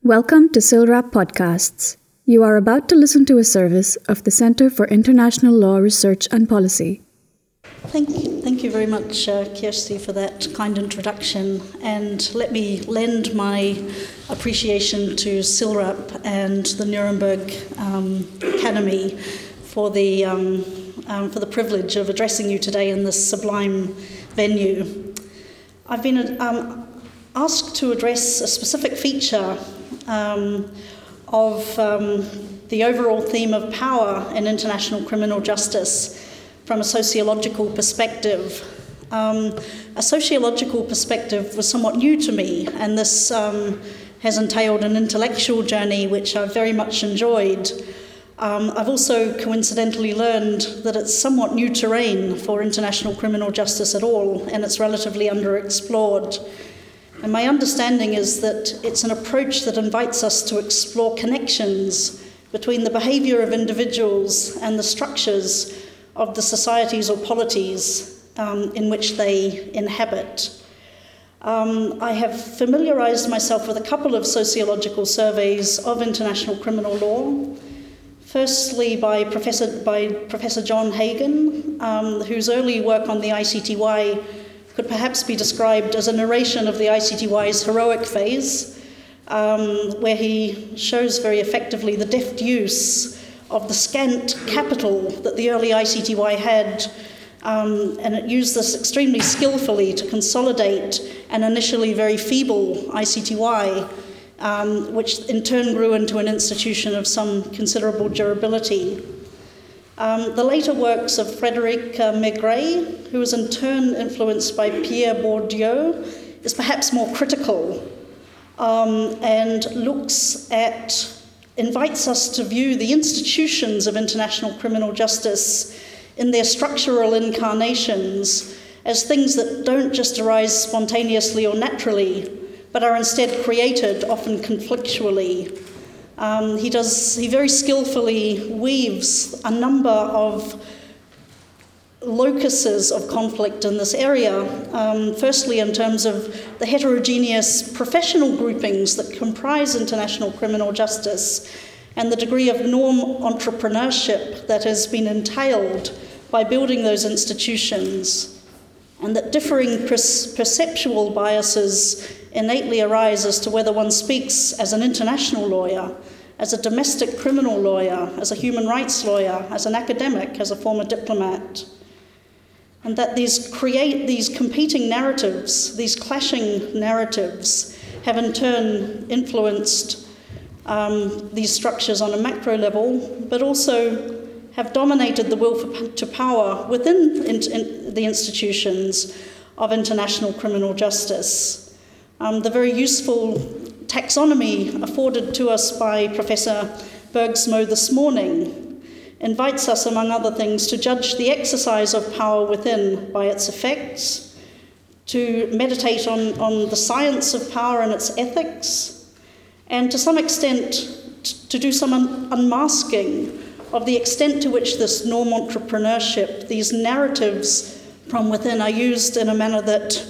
Welcome to SILRAP Podcasts. You are about to listen to a service of the Center for International Law Research and Policy. Thank you very much, Kirsty, for that kind introduction. And let me lend my appreciation to SILRAP and the Nuremberg Academy for the privilege of addressing you today in this sublime venue. I've been asked to address a specific feature of the overall theme of power in international criminal justice from a sociological perspective. A sociological perspective was somewhat new to me, and this has entailed an intellectual journey which I've very much enjoyed. I've also coincidentally learned that it's somewhat new terrain for international criminal justice at all, and it's relatively underexplored. And my understanding is that it's an approach that invites us to explore connections between the behaviour of individuals and the structures of the societies or polities in which they inhabit. I have familiarised myself with a couple of sociological surveys of international criminal law. Firstly, by Professor John Hagan, whose early work on the ICTY could perhaps be described as a narration of the ICTY's heroic phase, where he shows very effectively the deft use of the scant capital that the early ICTY had, and it used this extremely skillfully to consolidate an initially very feeble ICTY, which in turn grew into an institution of some considerable durability. The later works of Frédéric Maigret, who was in turn influenced by Pierre Bourdieu, is perhaps more critical and invites us to view the institutions of international criminal justice in their structural incarnations as things that don't just arise spontaneously or naturally, but are instead created, often conflictually. He very skillfully weaves a number of locuses of conflict in this area, firstly in terms of the heterogeneous professional groupings that comprise international criminal justice and the degree of norm entrepreneurship that has been entailed by building those institutions, and that differing perceptual biases innately arise as to whether one speaks as an international lawyer, as a domestic criminal lawyer, as a human rights lawyer, as an academic, as a former diplomat. And that these competing narratives, these clashing narratives, have in turn influenced these structures on a macro level, but also have dominated the will to power within the institutions of international criminal justice. The very useful taxonomy afforded to us by Professor Bergsmo this morning invites us, among other things, to judge the exercise of power within by its effects, to meditate on the science of power and its ethics, and to some extent to do some unmasking of the extent to which this norm entrepreneurship, these narratives from within, are used in a manner that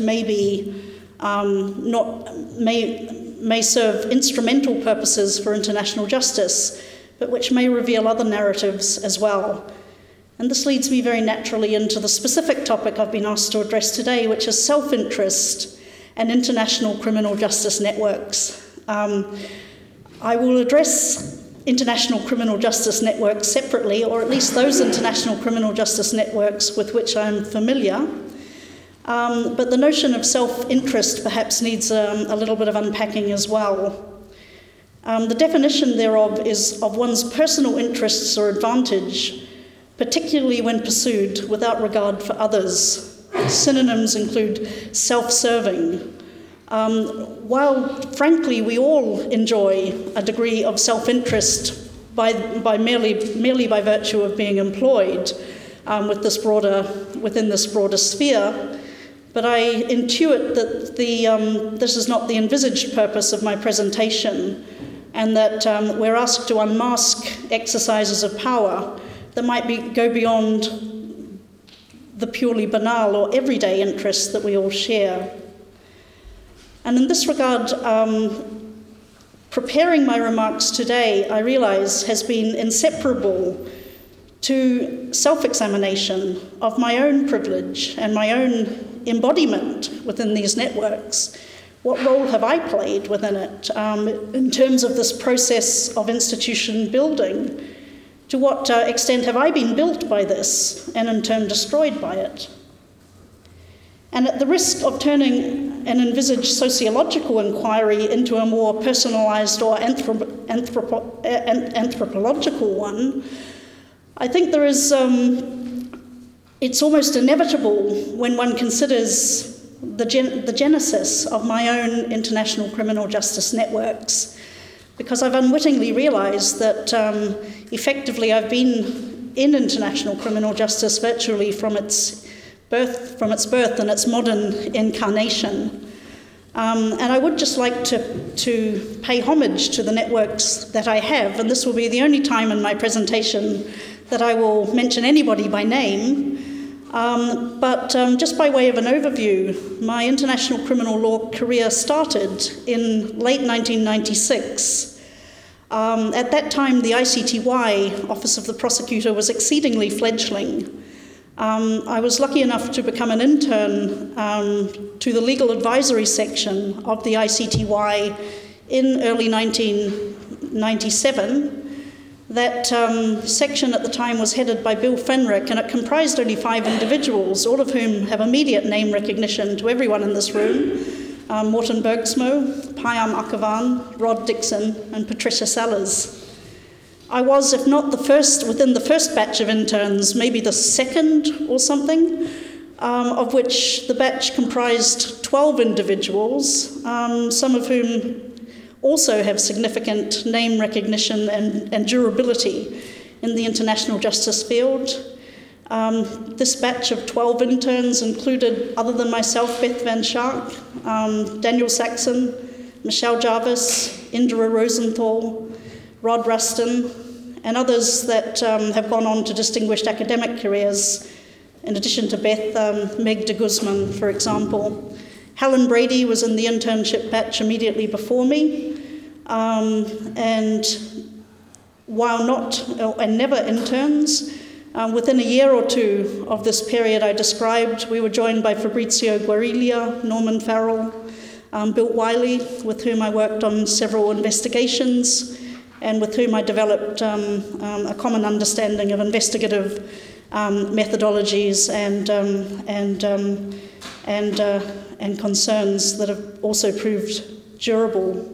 may serve instrumental purposes for international justice, but which may reveal other narratives as well. And this leads me very naturally into the specific topic I've been asked to address today, which is self-interest and international criminal justice networks. I will address international criminal justice networks separately, or at least those international criminal justice networks with which I'm familiar. But the notion of self-interest perhaps needs a little bit of unpacking as well. The definition thereof is of one's personal interests or advantage, particularly when pursued without regard for others. Synonyms include self-serving. While, frankly, we all enjoy a degree of self-interest merely by virtue of being employed within this broader sphere, but I intuit that this is not the envisaged purpose of my presentation, and that we're asked to unmask exercises of power that might go beyond the purely banal or everyday interests that we all share. And in this regard, preparing my remarks today, I realise, has been inseparable to self-examination of my own privilege and my own embodiment within these networks. What role have I played within it in terms of this process of institution building? To what extent have I been built by this and in turn destroyed by it? And at the risk of turning an envisaged sociological inquiry into a more personalised or anthropological one, I think there is, it's almost inevitable when one considers the genesis of my own international criminal justice networks, because I've unwittingly realised that effectively I've been in international criminal justice virtually from its birth and its modern incarnation. And I would just like to pay homage to the networks that I have, and this will be the only time in my presentation that I will mention anybody by name. But just by way of an overview, my international criminal law career started in late 1996. At that time, the ICTY, Office of the Prosecutor, was exceedingly fledgling. I was lucky enough to become an intern to the legal advisory section of the ICTY in early 1997. That section at the time was headed by Bill Fenrick, and it comprised only 5 individuals, all of whom have immediate name recognition to everyone in this room. Morten Bergsmo, Payam Akavan, Rod Dixon, and Patricia Sellers. I was, if not the first, within the first batch of interns, maybe the second or something, of which the batch comprised 12 individuals, some of whom also have significant name recognition and durability in the international justice field. This batch of 12 interns included, other than myself, Beth Van Schaak, Daniel Saxon, Michelle Jarvis, Indra Rosenthal, Rod Ruston, and others that have gone on to distinguished academic careers. In addition to Beth, Meg de Guzman, for example. Helen Brady was in the internship batch immediately before me, and while never interns, within a year or two of this period I described, we were joined by Fabrizio Guariglia, Norman Farrell, Bill Wiley, with whom I worked on several investigations, and with whom I developed a common understanding of investigative methodologies and concerns that have also proved durable.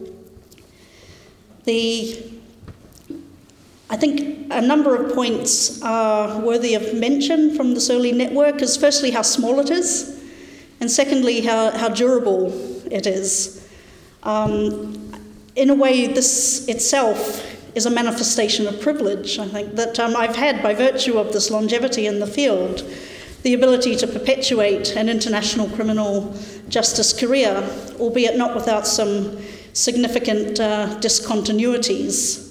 I think a number of points are worthy of mention from this early network is firstly how small it is, and secondly how durable it is. In a way, this itself is a manifestation of privilege, I think, that I've had by virtue of this longevity in the field, the ability to perpetuate an international criminal justice career, albeit not without some significant discontinuities.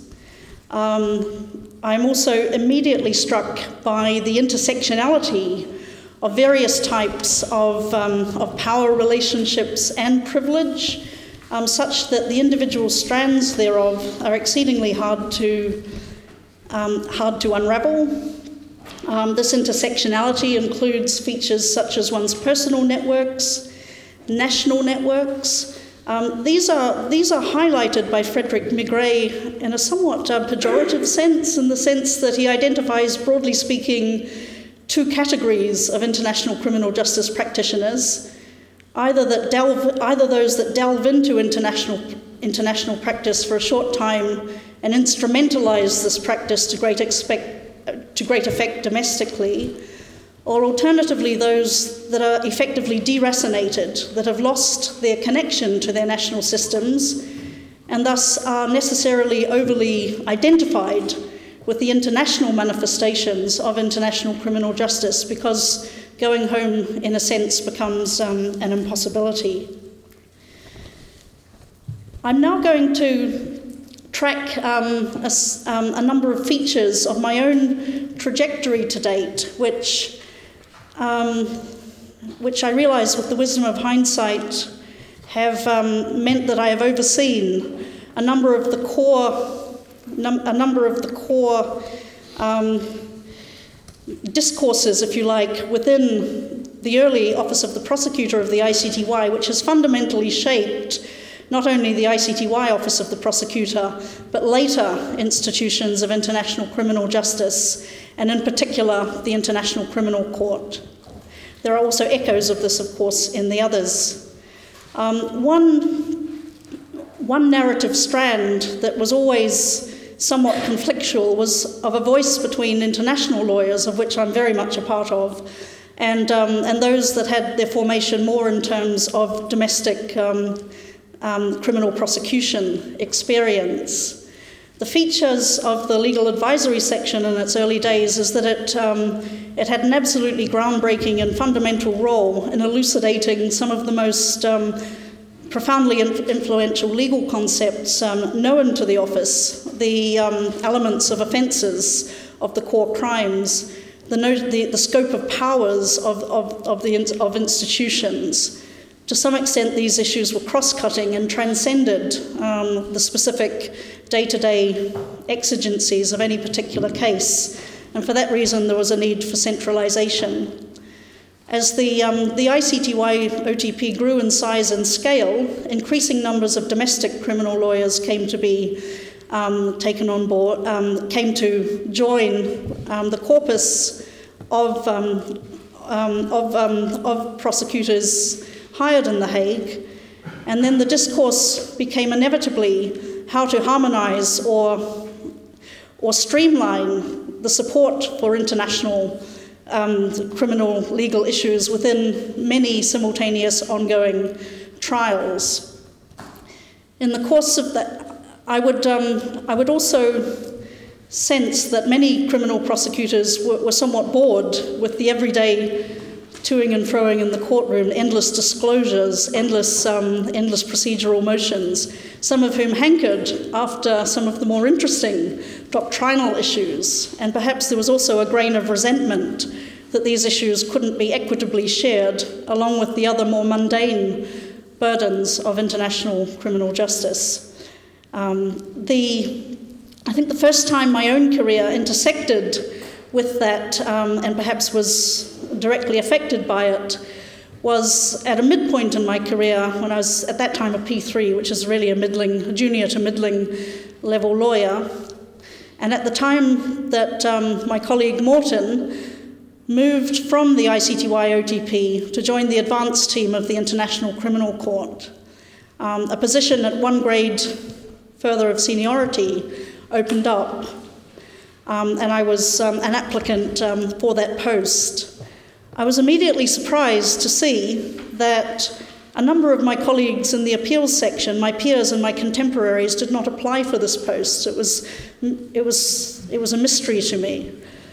I'm also immediately struck by the intersectionality of various types of power relationships and privilege, such that the individual strands thereof are exceedingly hard to unravel. This intersectionality includes features such as one's personal networks, national networks. These are highlighted by Frederick Migray in a somewhat pejorative sense, in the sense that he identifies, broadly speaking, 2 categories of international criminal justice practitioners, either those that delve into international practice for a short time and instrumentalize this practice to great effect domestically, or alternatively those that are effectively deracinated, that have lost their connection to their national systems and thus are necessarily overly identified with the international manifestations of international criminal justice, because going home, in a sense, becomes an impossibility. I'm now going to track a number of features of my own trajectory to date, which I realise, with the wisdom of hindsight, have meant that I have overseen a number of the core discourses, if you like, within the early Office of the Prosecutor of the ICTY, which has fundamentally shaped not only the ICTY Office of the Prosecutor, but later institutions of international criminal justice, and in particular, the International Criminal Court. There are also echoes of this, of course, in the others. One narrative strand that was always somewhat conflictual was of a voice between international lawyers, of which I'm very much a part of, and those that had their formation more in terms of domestic criminal prosecution experience. The features of the legal advisory section in its early days is that it had an absolutely groundbreaking and fundamental role in elucidating some of the most profoundly influential legal concepts known to the office, the elements of offences of the core crimes, the scope of powers of institutions. To some extent, these issues were cross-cutting and transcended the specific day-to-day exigencies of any particular case, and for that reason there was a need for centralisation. As the ICTY OTP grew in size and scale, increasing numbers of domestic criminal lawyers came to be taken on board, came to join the corpus of prosecutors hired in The Hague, and then the discourse became inevitably how to harmonise or streamline the support for international criminal legal issues within many simultaneous ongoing trials. In the course of that, I would also sense that many criminal prosecutors were somewhat bored with the everyday toing and froing in the courtroom, endless disclosures, endless procedural motions, some of whom hankered after some of the more interesting doctrinal issues, and perhaps there was also a grain of resentment that these issues couldn't be equitably shared along with the other more mundane burdens of international criminal justice. I think the first time my own career intersected with that, and perhaps was directly affected by it, was at a midpoint in my career when I was at that time a P3, which is really a junior to middling level lawyer. And at the time that my colleague Morten moved from the ICTY OTP to join the advanced team of the International Criminal Court, a position at one grade further of seniority opened up, and I was an applicant for that post. I was immediately surprised to see that a number of my colleagues in the appeals section, my peers and my contemporaries, did not apply for this post. It was a mystery to me.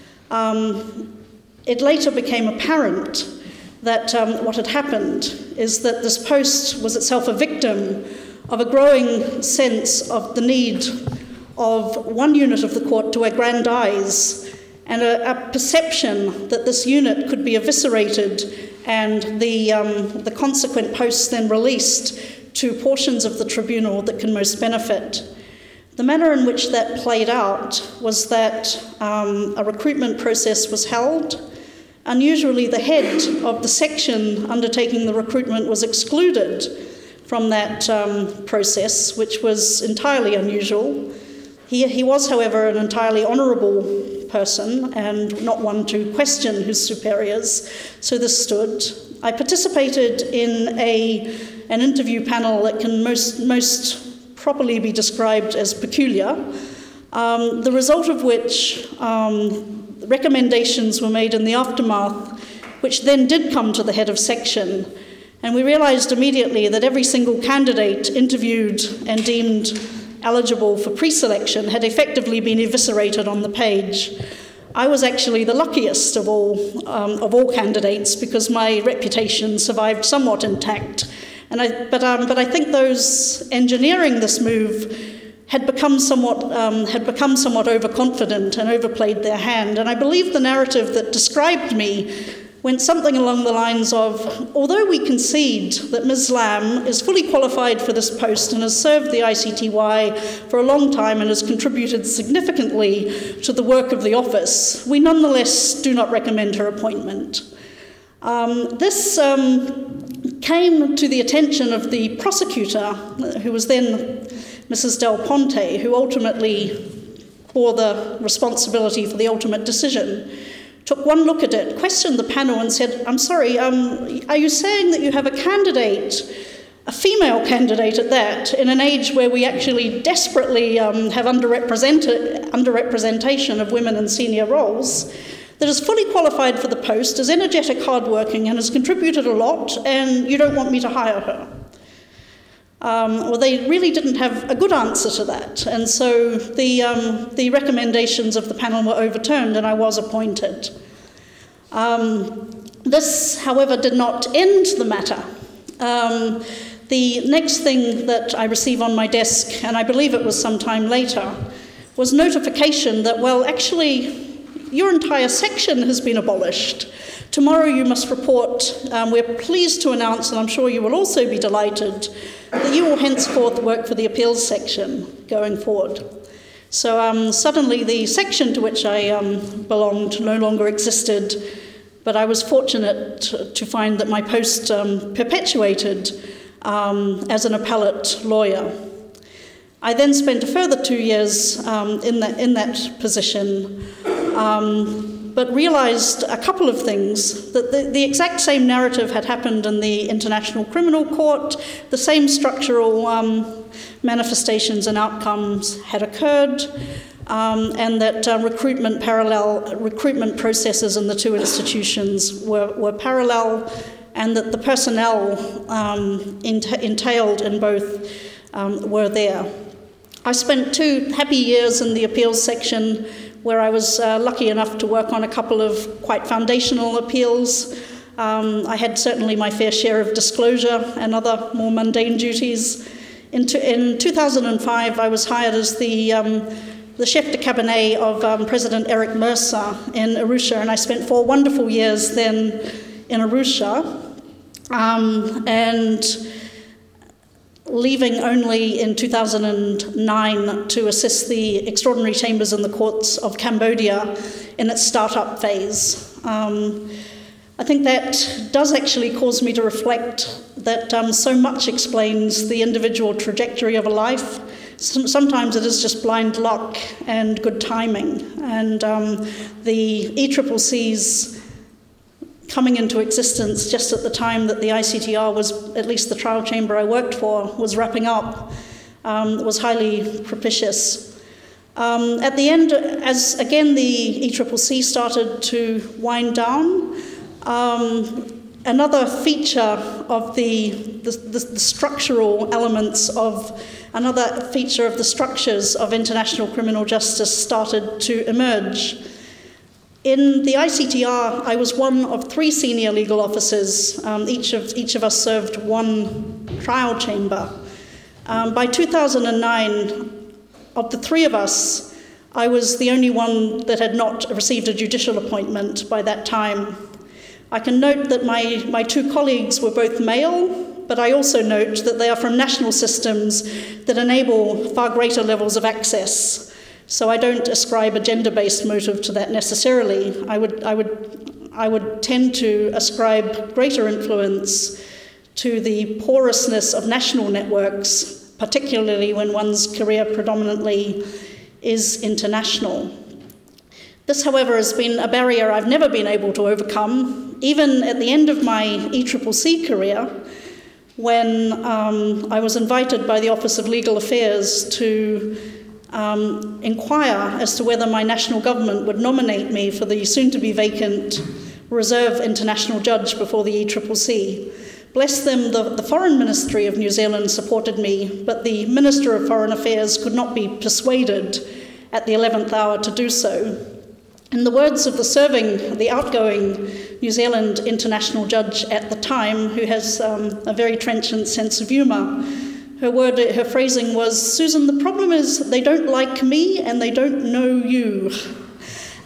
It later became apparent that what had happened is that this post was itself a victim of a growing sense of the need of one unit of the court to aggrandize, and a perception that this unit could be eviscerated and the consequent posts then released to portions of the tribunal that can most benefit. The manner in which that played out was that a recruitment process was held. Unusually, the head of the section undertaking the recruitment was excluded from that process, which was entirely unusual. He was, however, an entirely honourable person and not one to question his superiors, so this stood. I participated in an interview panel that can most properly be described as peculiar, the result of which recommendations were made in the aftermath, which then did come to the head of section, and we realised immediately that every single candidate interviewed and deemed eligible for pre-selection had effectively been eviscerated on the page. I was actually the luckiest of all candidates because my reputation survived somewhat intact. But I think those engineering this move had become somewhat overconfident and overplayed their hand. And I believe the narrative that described me went something along the lines of, although we concede that Ms. Lam is fully qualified for this post and has served the ICTY for a long time and has contributed significantly to the work of the office, we nonetheless do not recommend her appointment. This came to the attention of the prosecutor, who was then Mrs. Del Ponte, who ultimately bore the responsibility for the ultimate decision. Took one look at it, questioned the panel and said, I'm sorry, are you saying that you have a candidate, a female candidate at that, in an age where we actually desperately have underrepresentation of women in senior roles, that is fully qualified for the post, is energetic, hardworking, and has contributed a lot, and you don't want me to hire her? Well, they really didn't have a good answer to that, and so the recommendations of the panel were overturned, and I was appointed. This, however, did not end the matter. The next thing that I received on my desk, and I believe it was some time later, was notification that, well, actually, your entire section has been abolished. Tomorrow you must report. We're pleased to announce, and I'm sure you will also be delighted, that you will henceforth work for the appeals section going forward. So suddenly the section to which I belonged no longer existed, but I was fortunate to find that my post perpetuated as an appellate lawyer. I then spent a further 2 years in that position, but realized a couple of things, that the exact same narrative had happened in the International Criminal Court, the same structural manifestations and outcomes had occurred, and that recruitment processes in the two institutions were parallel, and that the personnel entailed in both were there. I spent 2 happy years in the appeals section, where I was lucky enough to work on a couple of quite foundational appeals. I had certainly my fair share of disclosure and other more mundane duties. In 2005, I was hired as the chef de cabinet of President Eric Mercer in Arusha, and I spent 4 wonderful years then in Arusha, and leaving only in 2009 to assist the extraordinary chambers in the courts of Cambodia in its startup phase. I think that does actually cause me to reflect that so much explains the individual trajectory of a life. Sometimes it is just blind luck and good timing, and the ECCC's coming into existence just at the time that the ICTR was, at least the trial chamber I worked for, was wrapping up, was highly propitious. At the end, as again the ECCC started to wind down, another feature of the structural elements of, another feature of the structures of international criminal justice started to emerge. In the ICTR, I was one of 3 senior legal officers. Each of us served 1 trial chamber. By 2009, of the 3 of us, I was the only one that had not received a judicial appointment by that time. I can note that my 2 colleagues were both male, but I also note that they are from national systems that enable far greater levels of access. So I don't ascribe a gender-based motive to that necessarily. I would tend to ascribe greater influence to the porousness of national networks, particularly when one's career predominantly is international. This, however, has been a barrier I've never been able to overcome, even at the end of my ECCC career, when I was invited by the Office of Legal Affairs to inquire as to whether my national government would nominate me for the soon-to-be vacant reserve international judge before the ECCC. Bless them, the Foreign Ministry of New Zealand supported me, but the Minister of Foreign Affairs could not be persuaded at the 11th hour to do so. In the words of the outgoing New Zealand international judge at the time, who has a very trenchant sense of humour, her phrasing was, "Susan, the problem is they don't like me and they don't know you."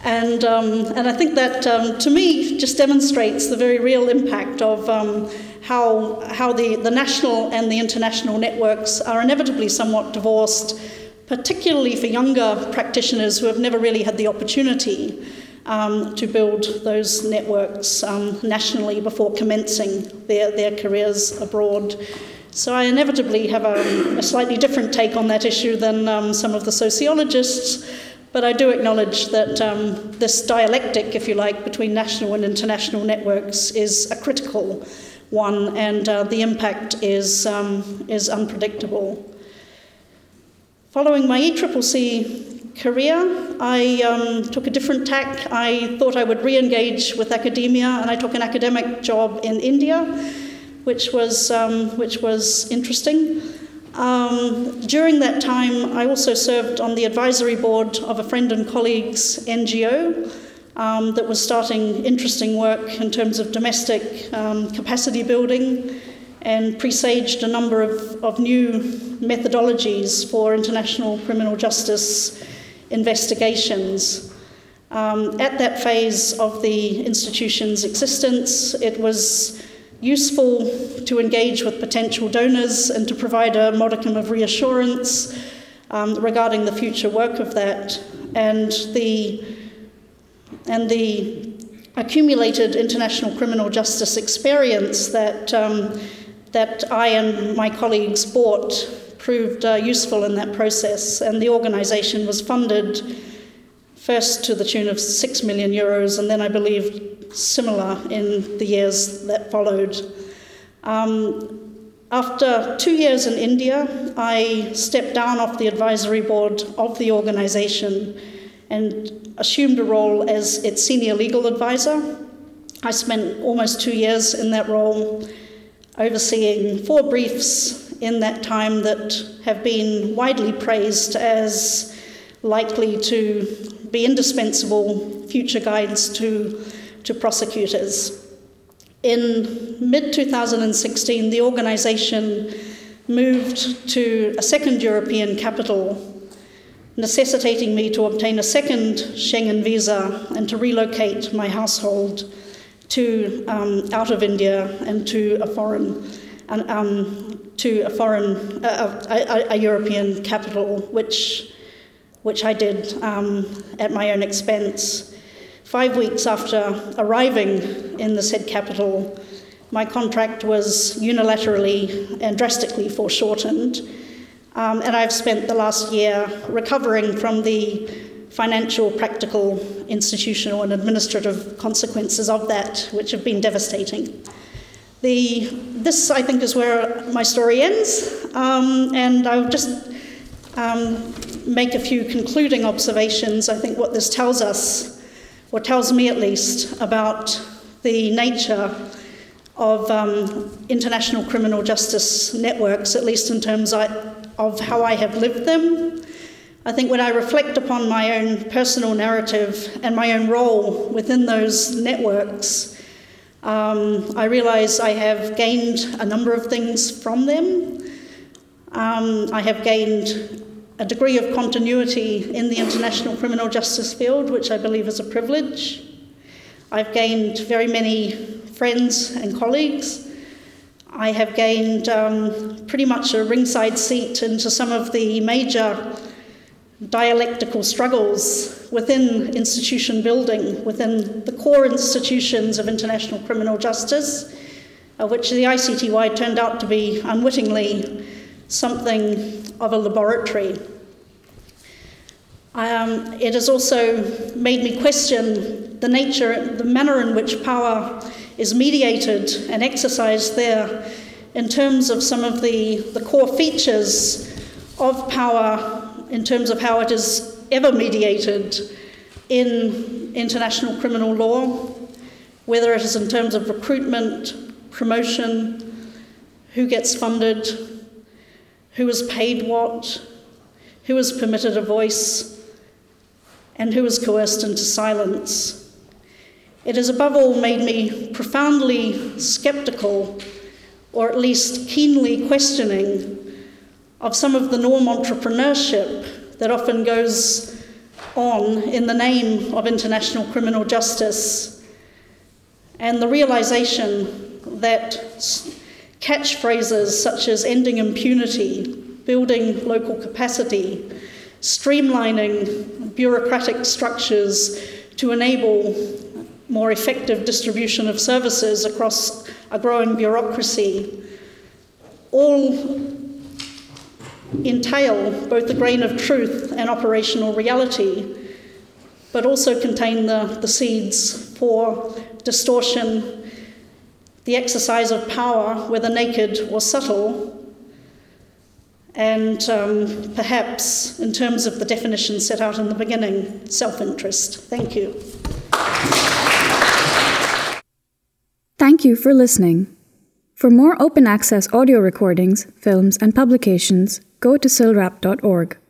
And I think that, to me, just demonstrates the very real impact of how the national and the international networks are inevitably somewhat divorced, particularly for younger practitioners who have never really had the opportunity to build those networks nationally before commencing their careers abroad. So I inevitably have a slightly different take on that issue than some of the sociologists, but I do acknowledge that this dialectic, if you like, between national and international networks is a critical one, and the impact is unpredictable. Following my ECCC career, I took a different tack. I thought I would re-engage with academia, and I took an academic job in India, which was interesting. During that time, I also served on the advisory board of a friend and colleague's NGO that was starting interesting work in terms of domestic capacity building, and presaged a number of new methodologies for international criminal justice investigations. At that phase of the institution's existence, it was useful to engage with potential donors and to provide a modicum of reassurance regarding the future work of that, and the accumulated international criminal justice experience that I and my colleagues brought proved useful in that process, and the organisation was funded first to the tune of 6 million euros, and then I believe similar in the years that followed. After 2 years in India, I stepped down off the advisory board of the organisation and assumed a role as its senior legal advisor. I spent almost 2 years in that role, overseeing 4 briefs in that time that have been widely praised as likely to be indispensable future guides to prosecutors. In mid-2016, the organisation moved to a second European capital, necessitating me to obtain a second Schengen visa and to relocate my household to out of India and to a European capital, which I did at my own expense. 5 weeks after arriving in the said capital, my contract was unilaterally and drastically foreshortened, and I've spent the last year recovering from the financial, practical, institutional and administrative consequences of that, which have been devastating. This, I think, is where my story ends, and I'll just make a few concluding observations. I think what this tells us, or tells me at least, about the nature of international criminal justice networks, at least in terms of how I have lived them. I think when I reflect upon my own personal narrative and my own role within those networks, I realise I have gained a number of things from them. I have gained a degree of continuity in the international criminal justice field, which I believe is a privilege. I've gained very many friends and colleagues. I have gained pretty much a ringside seat into some of the major dialectical struggles within institution building, within the core institutions of international criminal justice, which the ICTY turned out to be unwittingly something of a laboratory. It has also made me question the manner in which power is mediated and exercised there in terms of some of the core features of power, in terms of how it is ever mediated in international criminal law, whether it is in terms of recruitment, promotion, who gets funded, who is paid what, who is permitted a voice, and who is coerced into silence. It has above all made me profoundly sceptical, or at least keenly questioning, of some of the norm entrepreneurship that often goes on in the name of international criminal justice, and the realization that catchphrases such as ending impunity, building local capacity, streamlining bureaucratic structures to enable more effective distribution of services across a growing bureaucracy, all entail both a grain of truth and operational reality, but also contain the seeds for distortion, the exercise of power, whether naked or subtle, and perhaps, in terms of the definition set out in the beginning, self-interest. Thank you. Thank you for listening. For more open access audio recordings, films, and publications, go to silrap.org.